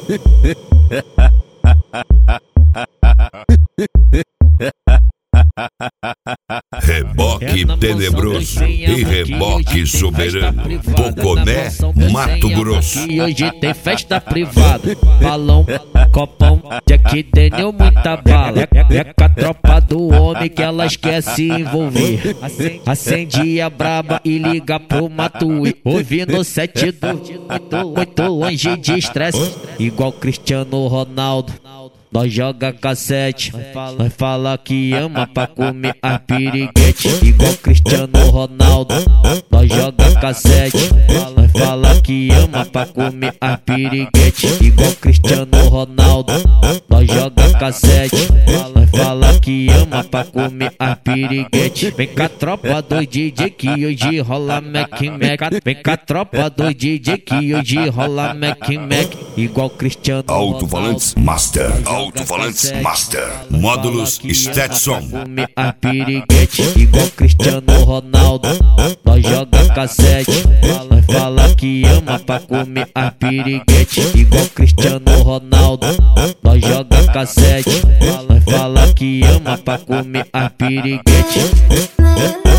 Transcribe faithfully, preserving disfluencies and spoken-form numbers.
Reboque tenebroso e reboque soberano. Poconé, Mato Grosso. E hoje tem festa privada, balão, copão, Jack Daniel, muita bala. É com a tropa do homem que elas quer se envolver. Acende a braba e liga pro Matuí. Ouvindo sete do muito, muito longe de estresse. Igual Cristiano Ronaldo, nós joga cassete. Nós fala que ama pra comer a piriguete. Igual Cristiano Ronaldo, nós joga cassete. Nós fala que ama pra comer a piriguete. Igual Cristiano Ronaldo, nós joga cassete. Nós fala que ama pra comer a piriguete. Vem com a tropa do D J que hoje rola Mac Mac. Vem com a tropa do D J que hoje rola Mac Mac. Igual Cristiano Ronaldo. Alto-falantes Master. Alto-falantes Master. Módulos Stetson. Comer a piriguete. Igual Cristiano Ronaldo, nós joga cassete. Nós fala que ama pra comer a piriguete. Igual Cristiano Ronaldo, nós joga cassete. Nós fala que ama pra comer a piriguete.